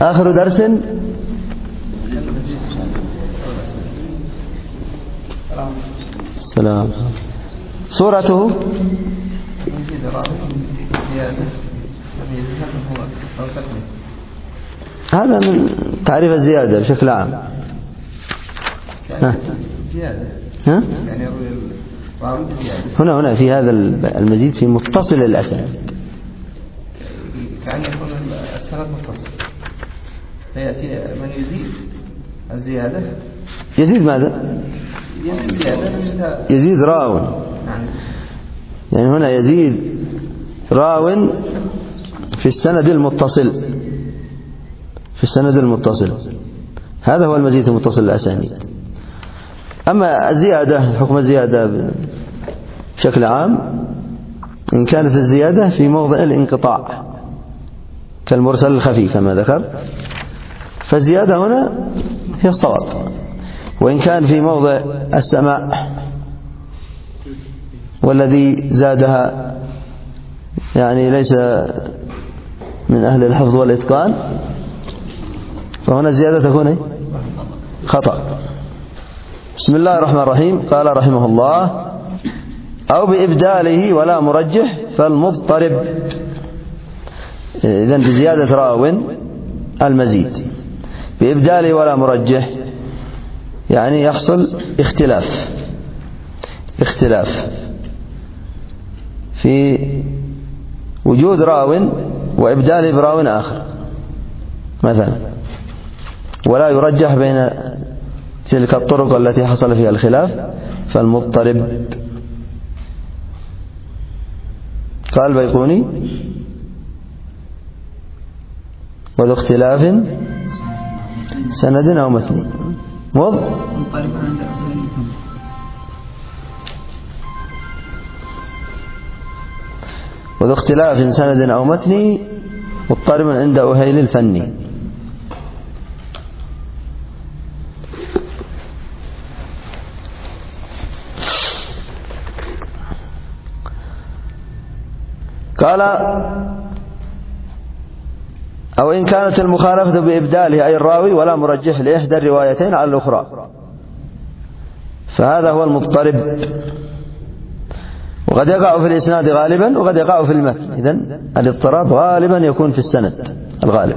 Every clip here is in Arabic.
آخر درس السلام. صورته هذا من تعريف الزيادة بشكل عام. هنا في هذا المزيد في متصل الأسانيد، كأن يكون السند متصل، فيأتي من يزيد الزيادة. يزيد ماذا؟ يزيد راو، يعني هنا يزيد راو في السند المتصل، في السند المتصل، هذا هو المزيد المتصل الأسانيد. أما الزيادة، حكم الزيادة بشكل عام إن كانت الزيادة في موضع الانقطاع كالمرسل الخفي كما ذكر، فالزيادة هنا هي الصواب. وإن كان في موضع السماع والذي زادها يعني ليس من أهل الحفظ والإتقان، فهنا الزيادة تكون خطأ. بسم الله الرحمن الرحيم. قال رحمه الله: أو بإبداله ولا مرجح فالمضطرب. إذن بزيادة راو المزيد، بإبداله ولا مرجح يعني يحصل اختلاف في وجود راو وإبداله براو آخر مثلا، ولا يرجح بين تلك الطرق التي حصل فيها الخلاف، فالمضطرب. قال البيقوني: وذو اختلاف سند أو متن. وذو اختلاف سند أو متن مضطرب عند أهيل الفن. قال: أو إن كانت المخالفة بإبداله أي الراوي ولا مرجح لإحدى الروايتين على الأخرى، فهذا هو المضطرب. وقد يقع في الإسناد غالبا وقد يقع في المتن. إذن الاضطراب غالبا يكون في السند الغالب،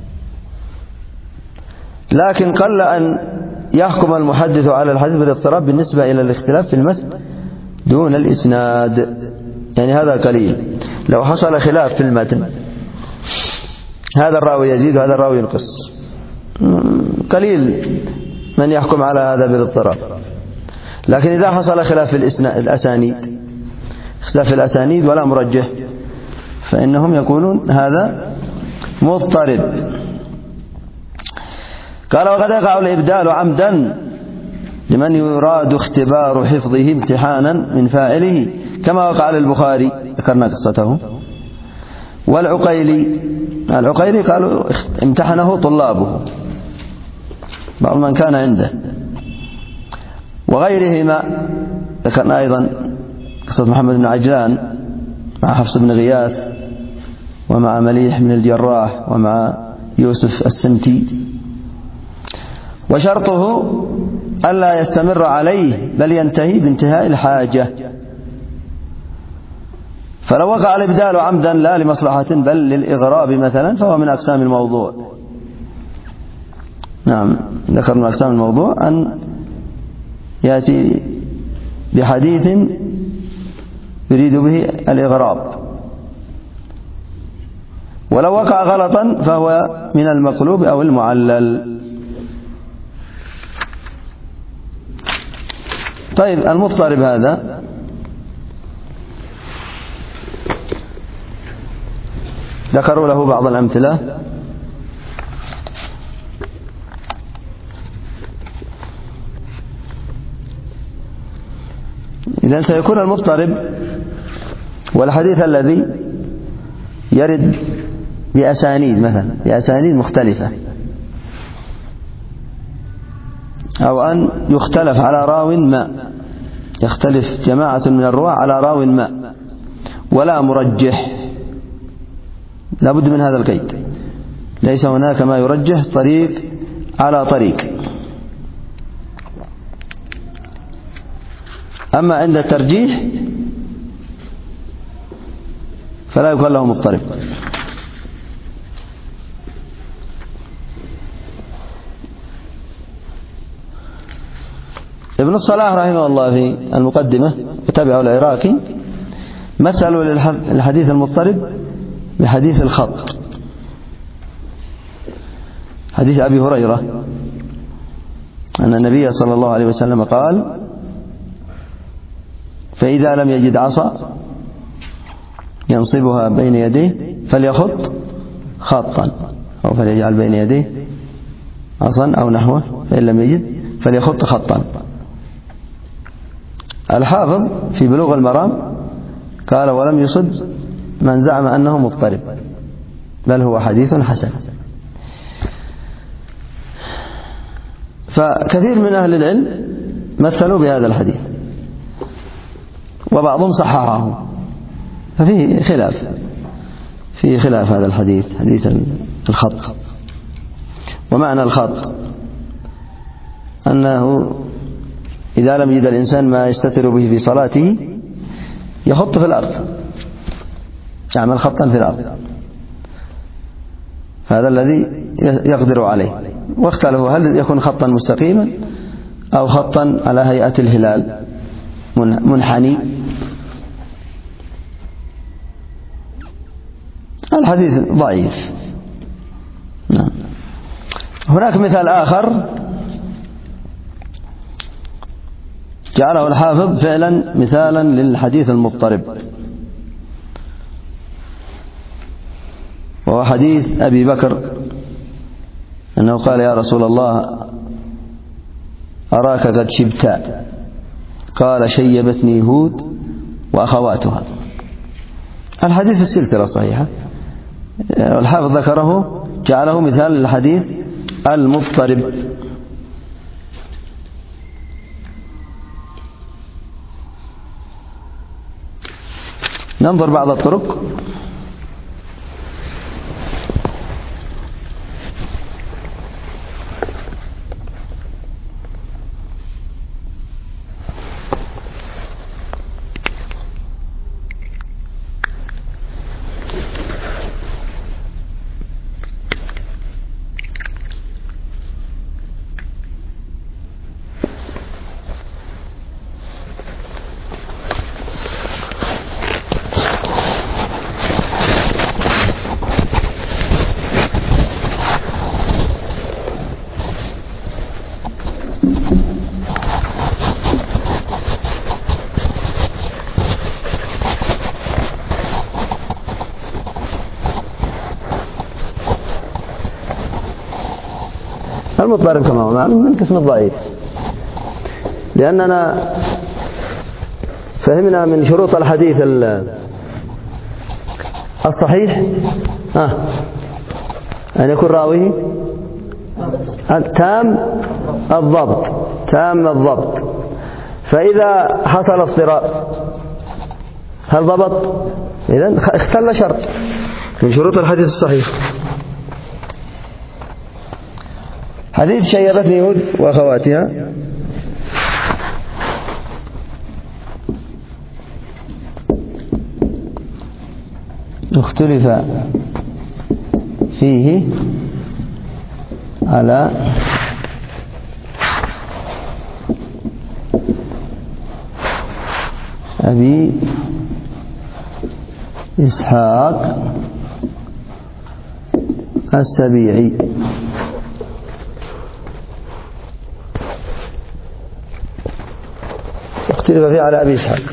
لكن قل أن يحكم المحدث على الحديث بالاضطراب بالنسبة إلى الاختلاف في المتن دون الإسناد، يعني هذا قليل. لو حصل خلاف في المتن، هذا الراوي يزيد وهذا الراوي ينقص، قليل من يحكم على هذا بالاضطراب. لكن إذا حصل خلاف في الأسانيد، اختلاف في الأسانيد ولا مرجح، فإنهم يقولون هذا مضطرب. قال: وقد يقع الإبدال عمدا لمن يراد اختبار حفظه امتحانا من فاعله، كما وقع للبخاري، ذكرنا قصته. والعقيلي قالوا امتحنه طلابه، بعض من كان عنده. وغيرهما ذكرنا أيضا قصة محمد بن عجلان مع حفص بن غياث، ومع مليح بن الجراح، ومع يوسف السمتي. وشرطه ألا يستمر عليه بل ينتهي بانتهاء الحاجة. فلو وقع الإبدال عمدا لا لمصلحة بل للإغراب مثلا، فهو من أقسام الموضوع. نعم، ذكر من أقسام الموضوع أن يأتي بحديث يريد به الإغراب. ولو وقع غلطا فهو من المقلوب أو المعلل. طيب، المضطرب هذا ذكروا له بعض الأمثلة. إذن سيكون المضطرب والحديث الذي يرد بأسانيد مثلا، بأسانيد مختلفة، أو أن يختلف على راو ما، يختلف جماعة من الرواة على راو ما ولا مرجح، لا بد من هذا القيد، ليس هناك ما يرجح طريق على طريق. أما عند الترجيح فلا يقال له مضطرب. ابن الصلاح رحمه الله في المقدمة وتبعه العراقي مثلوا للحديث المضطرب بحديث الخط، حديث أبي هريرة أن النبي صلى الله عليه وسلم قال: فإذا لم يجد عصا ينصبها بين يديه فليخط خطا، أو فليجعل بين يديه عصا أو نحوه، فإن لم يجد فليخط خطا. الحافظ في بلوغ المرام قال: ولم يصب من زعم أنه مضطرب، بل هو حديث حسن. فكثير من أهل العلم مثلوا بهذا الحديث، وبعضهم صححه، ففيه خلاف هذا الحديث، حديث الخط. ومعنى الخط أنه إذا لم يجد الإنسان ما يستتر به في صلاته يخط في الأرض، يعمل خطا في الأرض، هذا الذي يقدر عليه. واختلفوا هل يكون خطا مستقيما أو خطا على هيئة الهلال منحني. الحديث ضعيف. نعم. هناك مثال آخر جعله الحافظ فعلا مثالا للحديث المضطرب، وهو حديث أبي بكر أنه قال: يا رسول الله أراك قد شبت، قال: شيبتني هود وأخواتها. الحديث في السلسلة الصحيحة، الحافظ ذكره جعله مثال للحديث المضطرب. ننظر بعض الطرق. المضطرب كما هو معلوم من قسم الضعيف، لأننا فهمنا من شروط الحديث الصحيح أن يكون راويه تام الضبط. فإذا حصل اضطراب هل ضبط؟ إذن اختل شرط من شروط الحديث الصحيح. حديث شيبتني هود وأخواتها اختلف فيه على أبي إسحاق السبيعي. اختلف فيه على أبي إسحاق.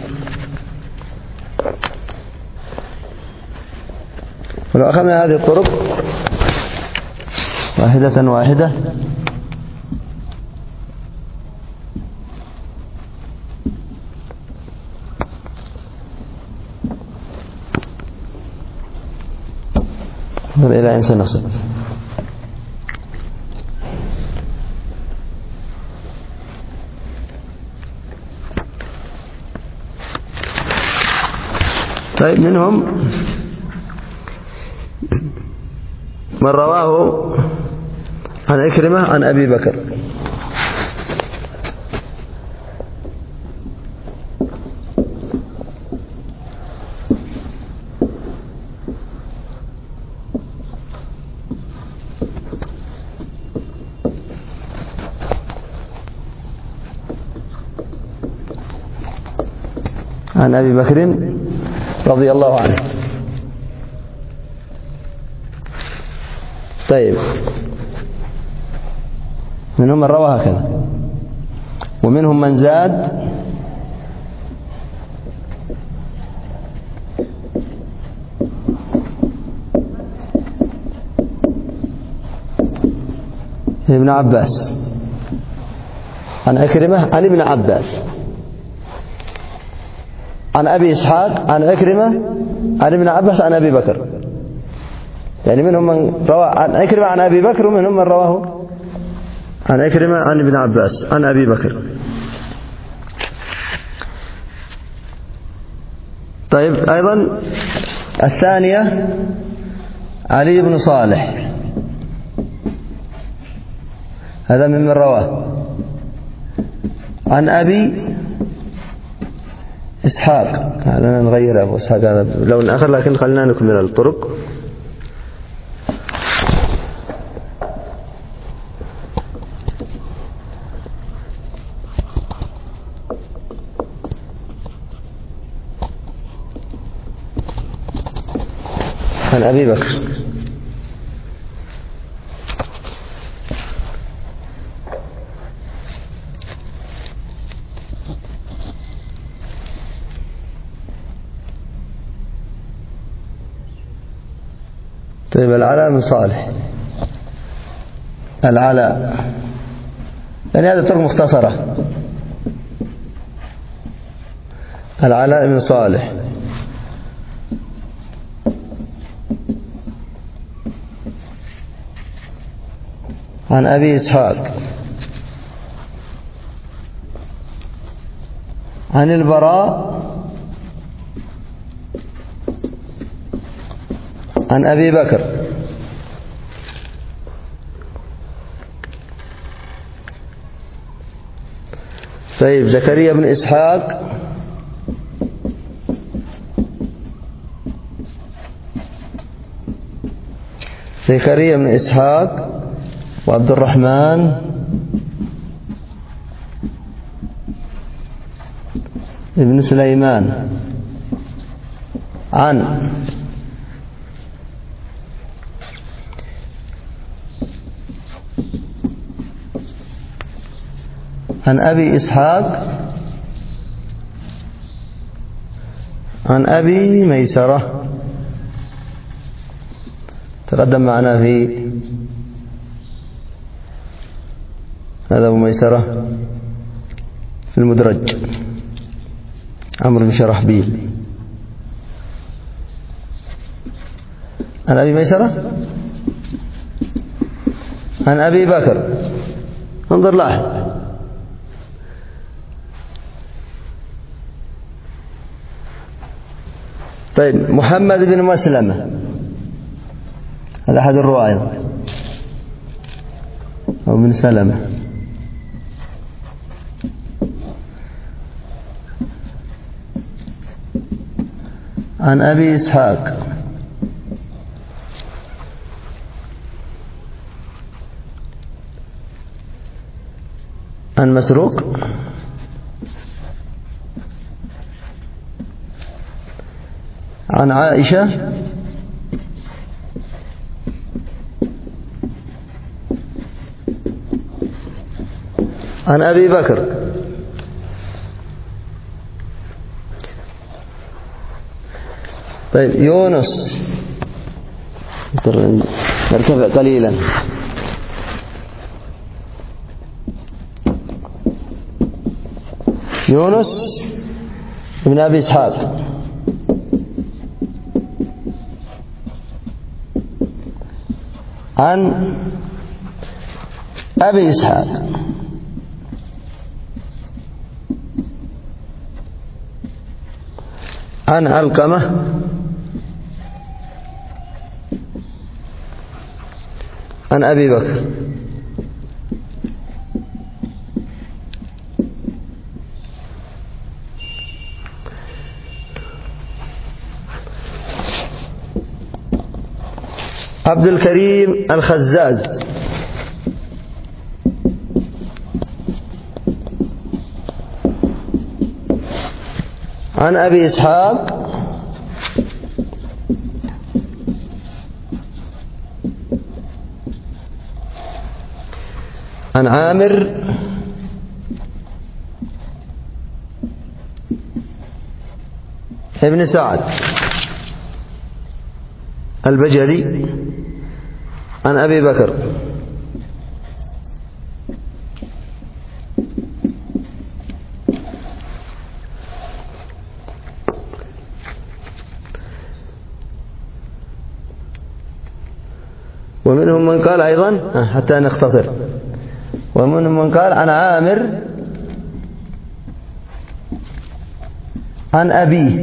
ولو أخذنا هذه الطرق واحدة إلى أين سنصل؟ طيب، منهم من رواه عن عكرمة عن أبي بكر. عن أبي بكر رضي الله عنه. طيب، منهم من روى هكذا، ومنهم من زاد ابن عباس عن عكرمة عن ابن عباس عن أبي إسحاق عن عكرمة عن ابن عباس عن أبي بكر. يعني منهم من روى عن عكرمة عن أبي بكر، ومنهم من رواه عن عكرمة عن ابن عباس عن أبي بكر. طيب، أيضا الثانية علي بن صالح، هذا ممن رواه عن أبي إسحاق. هذا نغير أبو إسحاق، هذا لون آخر، لكن خلينا نكمل الطرق. عن أبي بكر. طيب، العلاء بن صالح، العلاء، يعني هذه طرق مختصرة. العلاء بن صالح عن أبي إسحاق عن البراء عن أبي بكر. طيب، زكريا بن إسحاق زكريا بن إسحاق وعبد الرحمن ابن سليمان عن أبي إسحاق عن أبي ميسرة، تقدم معنا في هذا أبو ميسرة في المدرج، عمرو بن شرحبيل. عن أبي ميسرة عن أبي بكر. انظر لاحظ، طيب، محمد بن مسلمة، هذا أحد الرواية، أو بن سلمة. عن أبي إسحاق عن مسروق عن عائشة عن أبي بكر. طيب، يونس، نرتفع قليلا. يونس بن أبي إسحاق عن أبي إسحاق عن علقمة عن أبي بكر. عبد الكريم الخزاز عن أبي إسحاق عن عامر ابن سعد البجلي عن أبي بكر ومنهم من قال أيضا حتى نختصر، ومنهم من قال عن عامر عن أبيه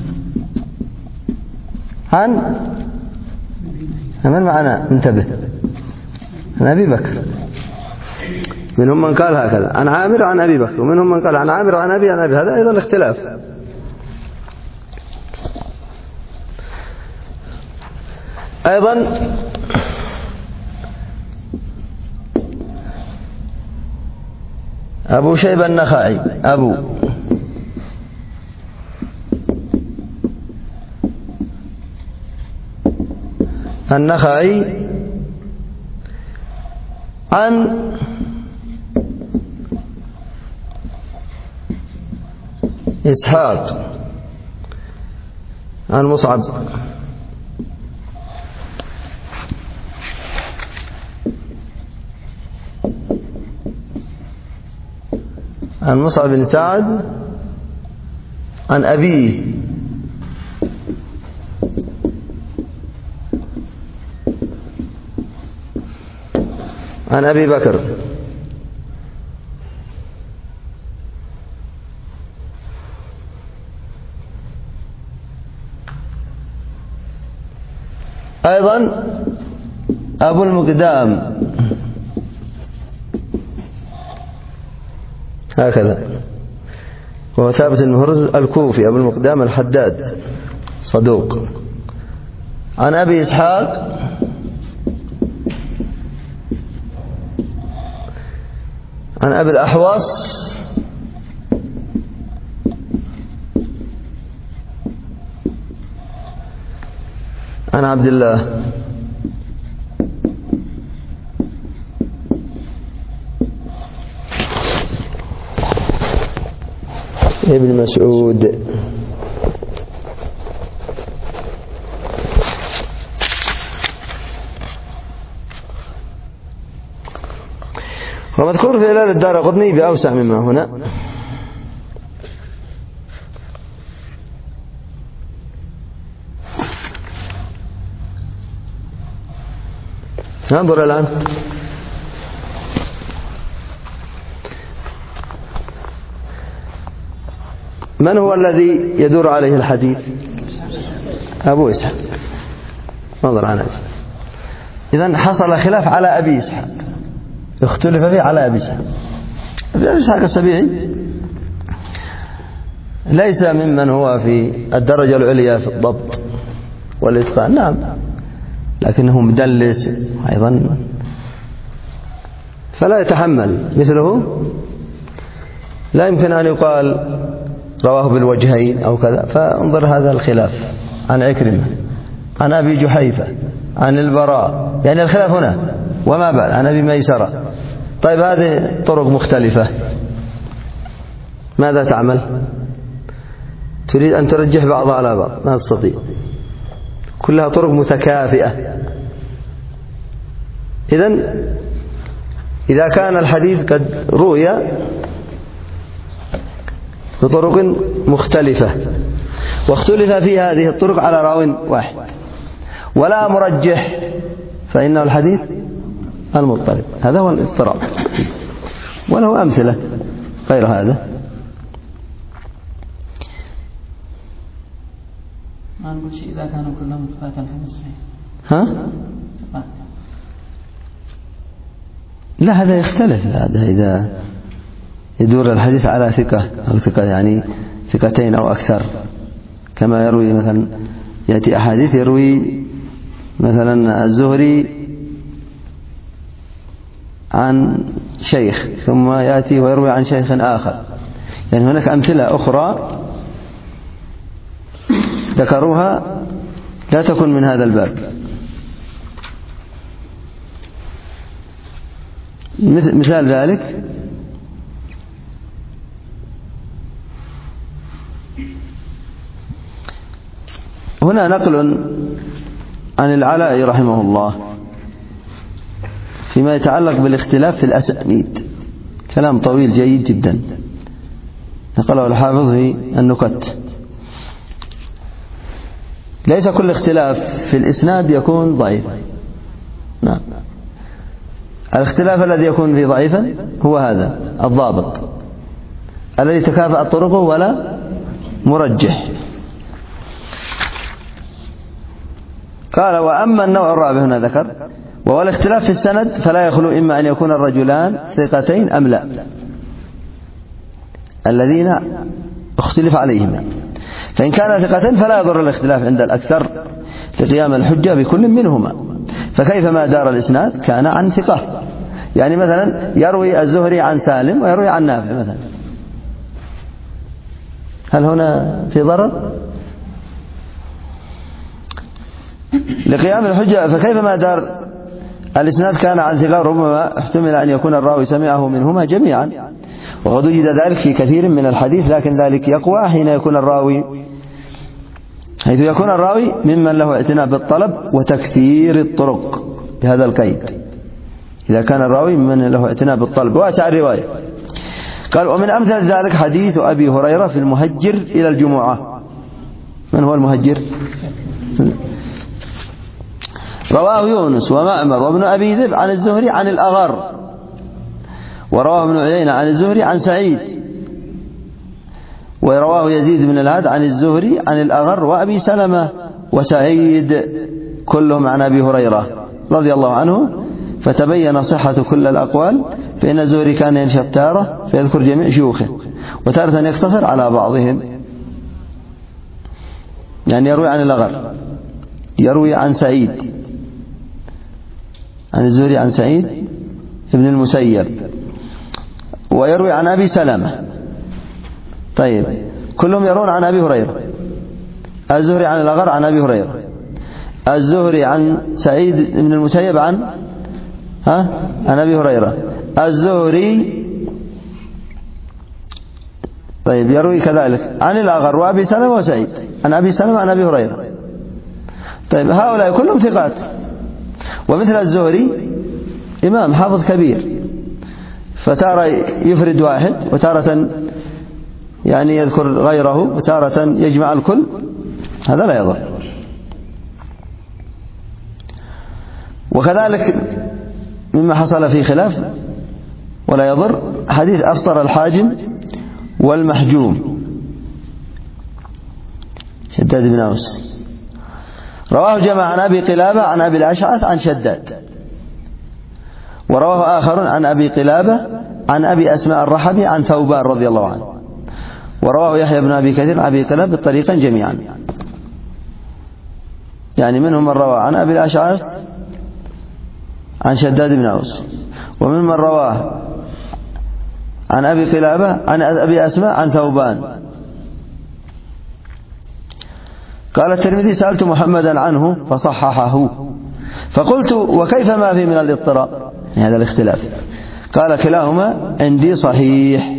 عن من معنا انتبه عن أبي بكر. منهم من قال هكذا عن عامر عن أبي بكر، ومنهم من قال عن عامر عن أبي عن أبي. هذا أيضا اختلاف. أيضا أبو شيبة النخعي أبو النخعي عن إسحاق عن مصعب عن مصعب بن سعد عن أبيه عن أبي بكر. أيضا أبو المقدام هكذا، وهو ثابت المهرز الكوفي أبو المقدام الحداد صدوق. عن أبي إسحاق عن أبي الأحوص عن عبد الله ابن مسعود. ومذكور في هلال الدارقطني بأوسع مما هنا. انظر الآن من هو الذي يدور عليه الحديث؟ أبو إسحاق. انظر عنه. إذن حصل خلاف على أبي إسحاق، اختلف فيه على أبي إسحاق. أبي إسحاق السبيعي ليس ممن هو في الدرجة العليا في الضبط والإتقان، نعم، لكنه مدلس أيضا فلا يتحمل مثله. لا يمكن أن يقال رواه بالوجهين أو كذا. فانظر هذا الخلاف عن عكرمة عن أبي جحيفة عن البراء، يعني الخلاف هنا. وما بعد عن أبي ميسرة. طيب هذه طرق مختلفة، ماذا تعمل؟ تريد أن ترجح بعضها على بعض، ما تستطيع، كلها طرق متكافئة. إذن إذا كان الحديث قد روي بطرق مختلفة واختلف في هذه الطرق على راو واحد ولا مرجح، فإنه الحديث المضطرب. هذا هو الاضطراب، وله أمثلة غير هذا. ما نقول شيء إذا كانوا كلهم ثقات الحديث صحيح. ها؟ ثقات. لا هذا يختلف، هذا إذا يدور الحديث على ثقة أو ثقة يعني ثقتين أو أكثر، كما يروي مثلا يأتي أحاديث يروي مثلا الزهري عن شيخ ثم يأتي ويروي عن شيخ آخر، يعني هناك أمثلة أخرى ذكروها لا تكن من هذا الباب. مثال ذلك هنا نقل عن العلاء رحمه الله فيما يتعلق بالاختلاف في الأسانيد، كلام طويل جيد جدا نقله الحافظ في النكت. ليس كل اختلاف في الإسناد يكون ضعيفا، نعم، الاختلاف الذي يكون فيه ضعيفا هو هذا الضابط الذي تكافأت طرقه ولا مرجح. قال وأما النوع الرابع هنا ذكر وهو الاختلاف في السند فلا يخلو إما أن يكون الرجلان ثقتين أم لا الذين اختلف عليهما، فإن كان ثقتين فلا يضر الاختلاف عند الأكثر لقيام الحجة بكل منهما، فكيف ما دار الإسناد كان عن ثقة، يعني مثلا يروي الزهري عن سالم ويروي عن نافع مثلا، هل هنا في ضرر؟ لقيام الحجة فكيف ما دار الإسناد كان عن ثقة، ربما احتمل أن يكون الراوي سمعه منهما جميعا، وقد وجد ذلك في كثير من الحديث، لكن ذلك يقوى حين يكون الراوي حيث يكون الراوي ممن له اعتناء بالطلب وتكثير الطرق بهذا القيد، إذا كان الراوي ممن له اعتناء بالطلب واسع الرواية. قال ومن أمثل ذلك حديث أبي هريرة في المهجر إلى الجمعة. من هو المهجر؟ رواه يونس ومعمر وابن أبي ذئب عن الزهري عن الأغر، ورواه ابن عيينة عن الزهري عن سعيد، ورواه يزيد بن الهاد عن الزهري عن الأغر وأبي سلمة وسعيد كلهم عن أبي هريرة رضي الله عنه، فتبين صحة كل الأقوال، فإن الزهري كان ينشط تارة فيذكر جميع شيوخه وتارة يقتصر على بعضهم، يعني يروي عن الأغر، يروي عن سعيد عن الزهري عن سعيد ابن المسيب، ويروي عن أبي سلمة. طيب كلهم يرون عن أبي هريرة، الزهري عن الأغر عن أبي هريرة، الزهري عن سعيد ابن المسيب عن أبي هريرة، الزهري طيب يروي كذلك عن الأغر وأبي سلمة وسعيد عن أبي سلمة عن أبي هريرة. طيب هؤلاء كلهم ثقات، ومثل الزهري إمام حافظ كبير، فتارة يفرد واحد وتارة يعني يذكر غيره وتارة يجمع الكل، هذا لا يضر. وكذلك مما حصل فيه خلاف ولا يضر حديث أفطر الحاجم والمحجوم شداد بن أوس، رواه جماعة عن أبي قلابة عن أبي الأشعث عن شداد، ورواه آخر عن أبي قلابة عن أبي أسماء الرحبي عن ثوبان رضي الله عنه، ورواه يحيى بن أبي كثير عن أبي قلابة بالطريقين جميعا، يعني منهم من رواه عن أبي الأشعث عن شداد بن أوس، ومن رواه عن أبي قلابة عن أبي أسماء عن ثوبان. قال الترمذي سألت محمدا عنه فصححه، فقلت وكيف ما في من الاضطراب يعني هذا الاختلاف؟ قال كلاهما عندي صحيح.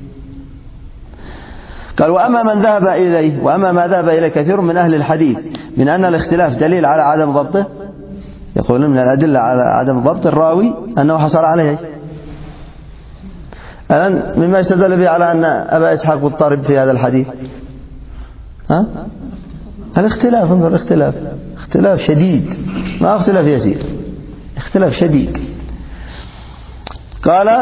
قال وأما ما ذهب إليه كثير من أهل الحديث من أن الاختلاف دليل على عدم ضبطه، يقولون من الأدلة على عدم ضبط الراوي أنه حصل عليه. الآن مما يستدل به على أن أبا إسحاق مضطرب في هذا الحديث الاختلاف، انظر اختلاف شديد، ما اختلاف يسير، اختلاف شديد. قال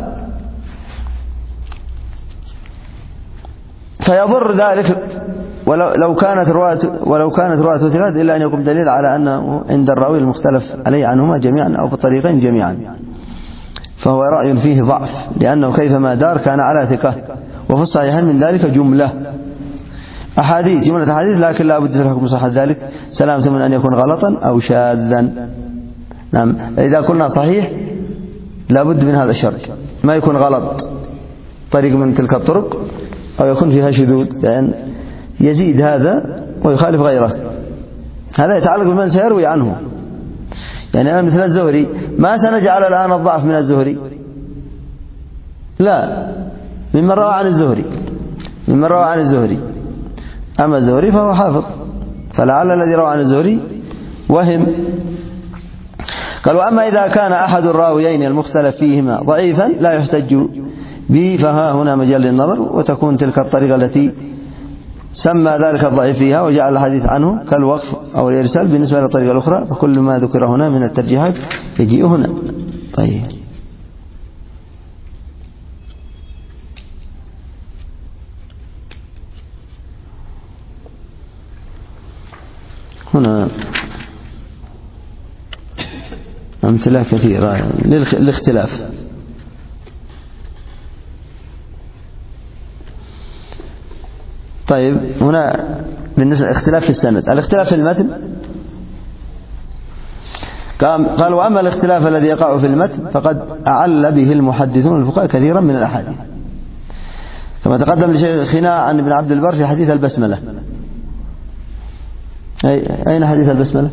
فيضر ذلك ولو كانت رواة ثقات إلا أن يكون دليل على أنه عند الراوي المختلف عليه عنهما جميعا أو في الطريقين جميعا. فهو رأي فيه ضعف، لأنه كيفما دار كان على ثقة. وفي الصحيحين من ذلك جملة أحاديث، لكن لا بد في الحكم صحة ذلك سلامة من أن يكون غلطا أو شاذا. نعم، إذا قلنا صحيح لا بد من هذا الشرط، ما يكون غلط طريق من تلك الطرق أو يكون فيها شذوذ، لأن يزيد هذا ويخالف غيره. هذا يتعلق بمن سيروي عنه. يعني أنا مثل الزهري ما سنجعل الآن الضعف من الزهري، لا، ممن روى عن الزهري. أما الزهري فهو حافظ، فلعل الذي روى عن الزهري وهم. قال: وأما إذا كان أحد الراويين المختلف فيهما ضعيفا لا يحتج به، فها هنا مجال للنظر، وتكون تلك الطريقة التي سمى ذلك الضعيف فيها وجعل الحديث عنه كالوقف أو الإرسال بالنسبة للطريقة الأخرى، فكل ما ذكر هنا من الترجيحات يجيء هنا. طيب، هنا أمثلة كثيرة للاختلاف. طيب، هنا بالنسبة اختلاف في السند، الاختلاف في المتن. قال: وأما الاختلاف الذي يقع في المتن فقد أعل به المحدثون الفقهاء كثيرا من الأحاديث، كما تقدم لشيخنا عن ابن عبد البر في حديث البسملة. أين حديث البسملة؟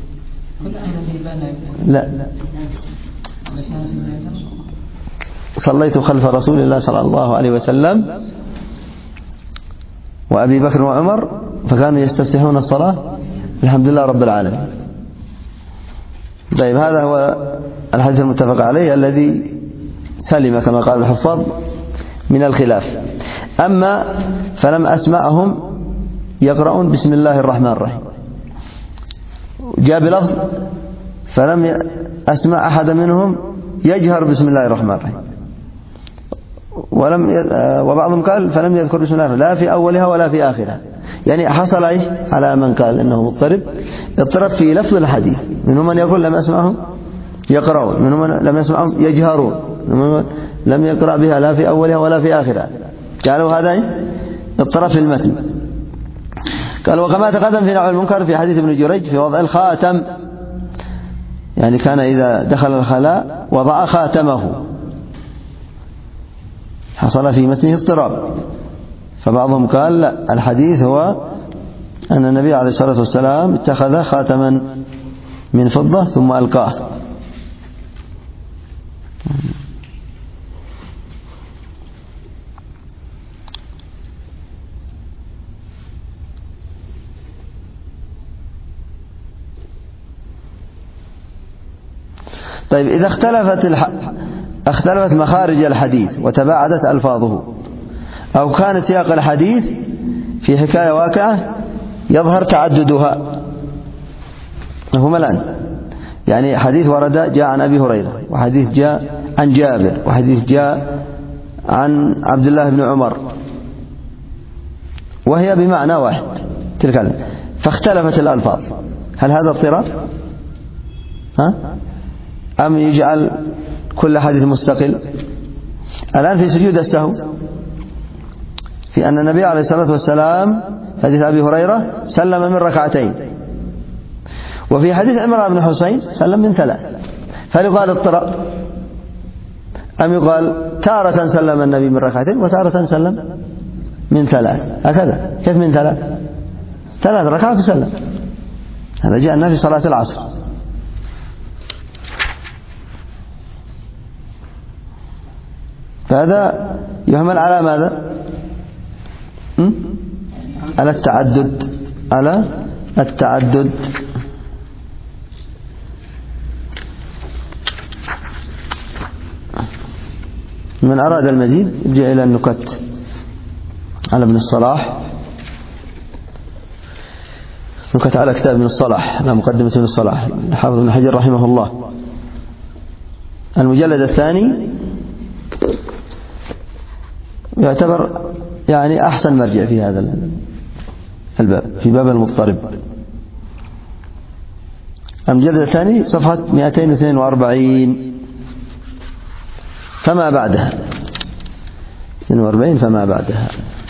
لا، صليت خلف رسول الله صلى الله عليه وسلم وأبي بكر وعمر فكانوا يستفتحون الصلاة الحمد لله رب العالمين. طيب، هذا هو الحديث المتفق عليه الذي سلم كما قال الحفاظ من الخلاف. أما فلم أسمعهم يقرؤون بسم الله الرحمن الرحيم، جاء بلفظ فلم أسمع أحد منهم يجهر بسم الله الرحمن الرحيم، وبعضهم قال فلم يذكر بسم الله لا في أولها ولا في آخرها. يعني حصل إيش على من قال إنه اضطرب في لفظ الحديث، منهم من يقول لم أسمعهم يقرؤون، منهم من لم يسمعهم يجهرون، منهم من لم يقرأ بها لا في أولها ولا في آخرها. قالوا هذا اضطرب في المتن. قال: وكما تقدم في نوع المنكر في حديث ابن جريج في وضع الخاتم، يعني كان إذا دخل الخلاء وضع خاتمه، حصل في متنه اضطراب. فبعضهم قال لا، الحديث هو أن النبي عليه الصلاة والسلام اتخذ خاتما من فضة ثم ألقاه. طيب، إذا اختلفت مخارج الحديث وتباعدت ألفاظه، أو كان سياق الحديث في حكاية واقعة يظهر تعددها، هما الآن يعني حديث ورد جاء عن أبي هريرة، وحديث جاء عن جابر، وحديث جاء عن عبد الله بن عمر، وهي بمعنى واحد تلك، فاختلفت الألفاظ، هل هذا اضطراب؟ أم يجعل كل حديث مستقل؟ الآن في سجود السهو، في أن النبي عليه الصلاة والسلام حديث أبي هريرة سلم من ركعتين، وفي حديث عمران بن حسين سلم من 3، فهل يقال اضطراب؟ أم يقال تارة سلم النبي من ركعتين وتارة سلم من 3؟ هكذا. كيف من 3؟ 3 ركعات سلم. هذا جاء النبي في صلاة العصر. فهذا يحمل على ماذا؟ على التعدد. من أراد المزيد يرجع إلى النكت على ابن الصلاح، نكت على كتاب ابن الصلاح، على مقدمة ابن الصلاح حافظ بن حجر رحمه الله، المجلد الثاني، يعتبر يعني أحسن مرجع في هذا الباب، في باب المضطرب. المجلد الثاني صفحة 242. فما بعدها 42 فما بعدها